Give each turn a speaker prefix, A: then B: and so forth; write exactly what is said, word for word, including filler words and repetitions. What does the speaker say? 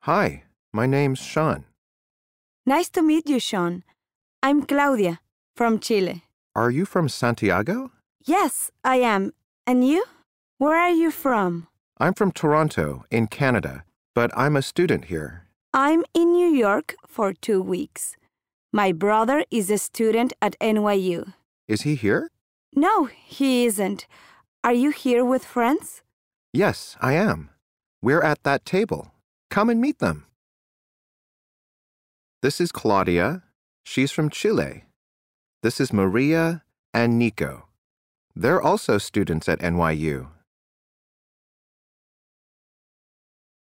A: Hi, my name's Sean.
B: Nice to meet you, Sean. I'm Claudia, from Chile.
A: Are you from Santiago?
B: Yes, I am. And you? Where are you from?
A: I'm from Toronto, in Canada, but I'm a student here.
B: I'm in New York for two weeks. My brother is a student at N Y U.
A: Is he here?
B: No, he isn't. Are you here with friends?
A: Yes, I am. We're at that table. Come and meet them. This is Claudia. She's from Chile. This is Maria and Nico. They're also students at N Y U.